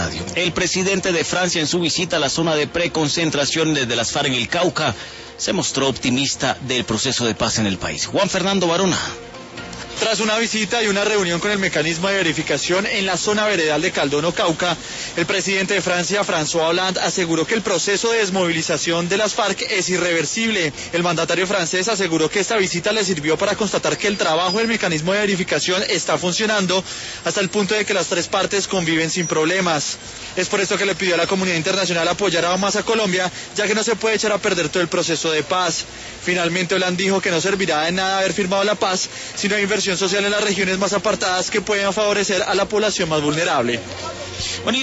Radio. El presidente de Francia, en su visita a la zona de preconcentración de las FARC en el Cauca, se mostró optimista del proceso de paz en el país. Juan Fernando Barona. Tras una visita y una reunión con el mecanismo de verificación en la zona veredal de Caldono, Cauca, el presidente de Francia, François Hollande, aseguró que el proceso de desmovilización de las FARC es irreversible. El mandatario francés aseguró que esta visita le sirvió para constatar que el trabajo del mecanismo de verificación está funcionando hasta el punto de que las tres partes conviven sin problemas. Es por esto que le pidió a la comunidad internacional apoyar aún más a Colombia, ya que no se puede echar a perder todo el proceso de paz. Finalmente, Hollande dijo que no servirá de nada haber firmado la paz, sino hay inversión social en las regiones más apartadas que pueden favorecer a la población más vulnerable.